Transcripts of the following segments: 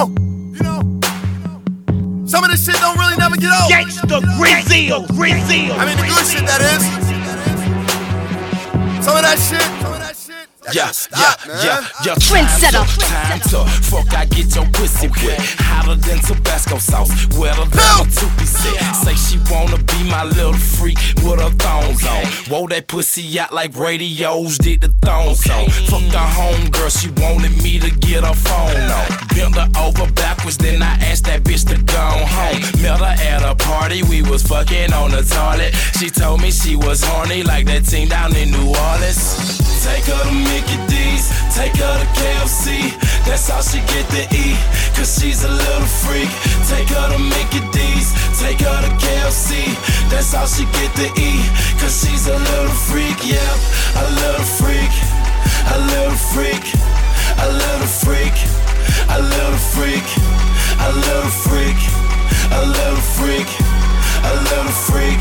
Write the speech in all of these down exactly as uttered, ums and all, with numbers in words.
know, you know, some of this shit don't really never get old. Gangsta Grizzle, Grizzle. I mean the good shit, that is. Some of that shit, some of that shit. Yeah, Stop, yeah, man. yeah, yeah. Trendsetter. Time to fuck, I get your pussy wet. Hotter than Tabasco sauce, wetter than a two-piece set. Say she wanna be my little freak with her thongs on. Whoa, that pussy out like radios, did the thongs on. Fuck the homegirl, she wanted me to get her phone on. Bent her over backwards, then I asked that bitch to go home. Met her at a party, we was fucking on the toilet. She told me she was horny like that team down in New Orleans. Take her to Mickey D's, take her to K F C. That's how she get to eat, cause she's a little freak. Take her to Mickey D's, take her to K F C. That's how she get to eat, cause she's a little freak. Yeah, a little freak, a little freak, a little freak, a little freak, a little freak, a little freak, a little freak.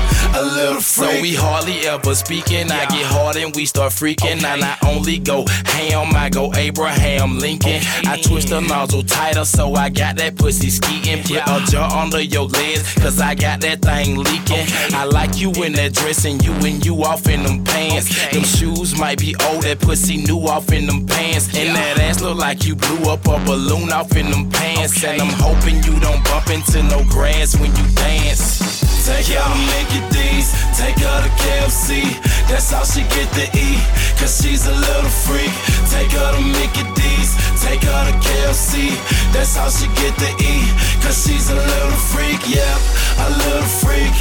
A little freak. So we hardly ever speaking. I get hard and we start freaking. Okay. And I only go ham, I go Abraham Lincoln. Okay. I twist the nozzle tighter so I got that pussy skeeting. Put yeah. a jar under your legs cause I got that thing leaking. Okay. I like you in that dress and you and you off in them pants. Okay. Them shoes might be old, that pussy new off in them pants. Yeah. And that ass look like you blew up a balloon off in them pants. Okay. And I'm hoping you don't bump into no grass when you dance. Take her to Mickey D's, take her to K F C. That's how she get to eat, cause she's a little freak. Take her to Mickey D's, take her to K F C. That's how she get to eat, cause she's a little freak. Yeah, a little freak,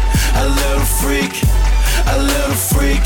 a little freak, a little freak,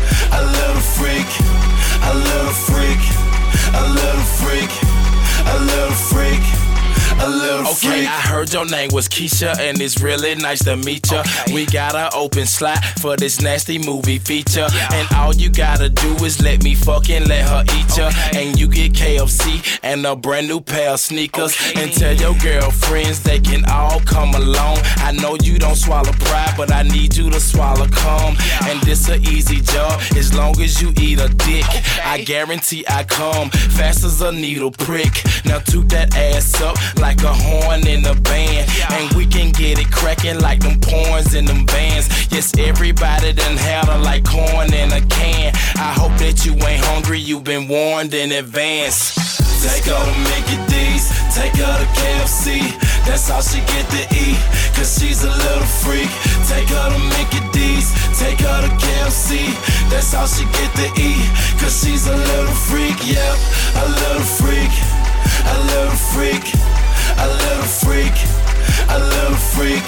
a little freak, a little freak, a little freak, a little freak. A little okay, freak. I heard your name was Keisha, and it's really nice to meet ya. Okay. We got an open slot for this nasty movie feature, yeah. And all you gotta do is let me fucking let her eat ya, okay. And you get K F C and a brand new pair of sneakers, okay. And tell your girlfriends they can all come along. I know you don't swallow pride, but I need you to swallow cum, yeah. And this a easy job as long as you eat a dick, okay. I guarantee I come fast as a needle prick. Now toot that ass up like like a horn in a band, yeah. And we can get it cracking like them porns in them bands. Yes, everybody done had her like corn in a can. I hope that you ain't hungry, you've been warned in advance. Take her to Mickey D's, take her to K F C. That's how she get to eat, cause she's a little freak. Take her to Mickey D's, take her to K F C. That's how she get to eat, cause she's a little freak. Yeah, a little freak, a little freak, a little freak, a little freak,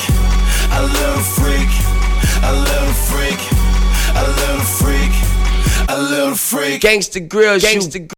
a little freak, a little freak, a little freak, a little freak. Gangsta Grill, Gangsta